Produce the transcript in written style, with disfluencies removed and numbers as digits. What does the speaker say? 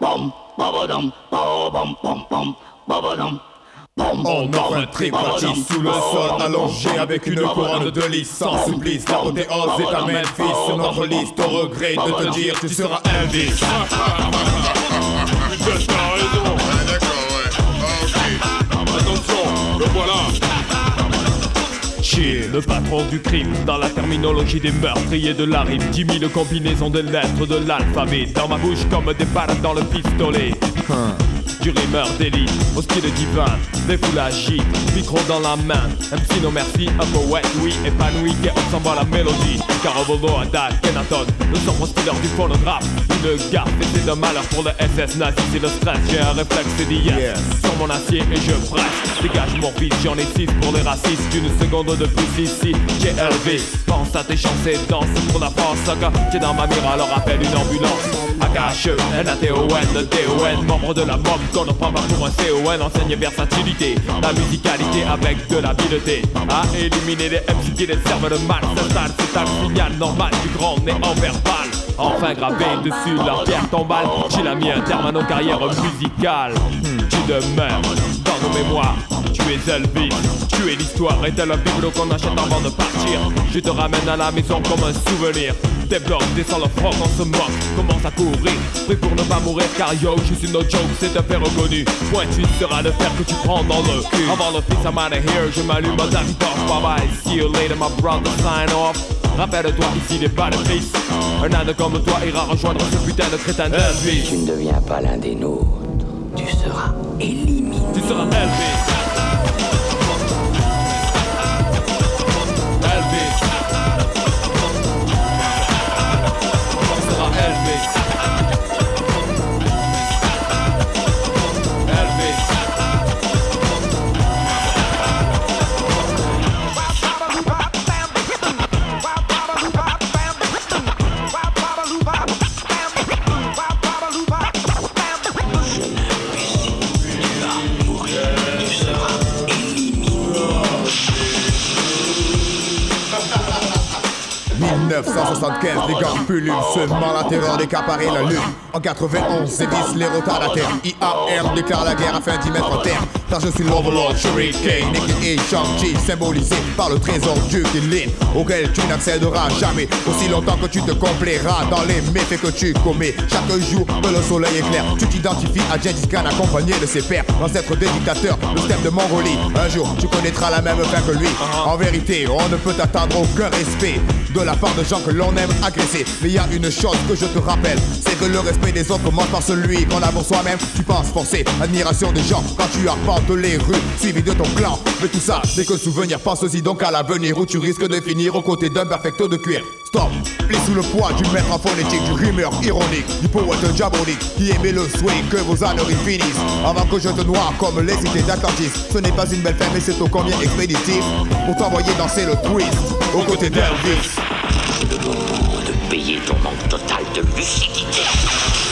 On offre un trip gratis sous le sol allongé avec une couronne de lice sans supplice. L'apothéose est à Memphis sur notre liste. Au regret de te dire tu seras Elvis. Putain t'as raison. Ouais d'accord ouais. Ok. Attention, le voilà. Chill, le patron du crime, dans la terminologie des meurtriers de la rime. 10 000 combinaisons de lettres de l'alphabet dans ma bouche comme des balles dans le pistolet. Du rimeur d'élite, au style divin, des foules agites, micro dans la main. MC no merci, un poète, oui, épanoui, qui ressemble à la mélodie. Carabolo, Haddad, Kenaton, le sombre stealer du phonographe. Une gaffe, et c'est de malheur pour le SS nazi, c'est le stress. J'ai un réflexe, c'est dit yes, sur mon acier et je presse. Dégage mon fils, j'en ai 6 pour les racistes. Une seconde de plus ici, j'ai élevé. Pense à tes chances et danse pour la France. Qui est dans ma mire, alors appelle une ambulance. AKHE, NATON, DON, membre de la mob qu'on ne prend pas pour un CON. Enseigne versatilité, la musicalité avec de l'habileté. À éliminer les MC qui les servent le mal. S'installe, c'est un signal normal du grand néant verbal. Enfin gravé dessus la pierre tombale. J'ai la mis un terme à nos carrières musicales. Tu demeures dans nos mémoires. Tu es Elvis, tu es l'histoire. Et tel un bibelot qu'on achète avant de partir. Je te ramène à la maison comme un souvenir. Débloque, descends le froc, on se moque. Commence à courir, prie pour ne pas mourir. Car yo, je suis no joke, c'est un fait reconnu. Pointu sera le fer que tu prends dans le cul. Avant le fils, I'm out of here, je m'allume à David Boff. Bye bye, see you later my brother, sign off. Rappelle-toi ici les bas de fils. Un âne comme toi ira rejoindre ce putain de crétin d'Elvis. Tu ne deviens pas l'un des nôtres, tu seras éliminé. Tu seras Elvis. En 1975, les gangs pullulent, semant la terreur d'accaparer la lune. En 91, sévissent les retardataires. IAM déclare la guerre afin d'y mettre un terme. Car je suis l'Overlord Shuriken, et Shang-Chi, symbolisé par le trésor du Kilin, auquel tu n'accéderas jamais, aussi longtemps que tu te complairas dans les méfaits que tu commets. Chaque jour que le soleil éclaire, tu t'identifies à Gengis Khan accompagné de ses pères, l'ancêtre des dictateurs, le steppe de Mongolie. Un jour, tu connaîtras la même fin que lui. En vérité, on ne peut t'attendre aucun respect de la part de gens que l'on aime agresser. Mais il y a une chose que je te rappelle, c'est que le respect des autres commence par celui qu'on a pour soi-même. Tu penses forcer admiration des gens quand tu arpentes les rues suivi de ton clan. Mais tout ça, c'est que souvenir. Pense-y donc à l'avenir où tu risques de finir aux côtés d'un perfecto de cuir. Stop, plie sous le poids du maître en phonétique, du rimeur ironique, du poète diabolique qui aimait le swing, que vos âneries finissent avant que je te noie comme les cités d'Atlantis. Ce n'est pas une belle fin mais c'est ô combien expéditif pour t'envoyer danser le twist aux côtés d'Elvis. C'est le moment de payer ton manque total de lucidité.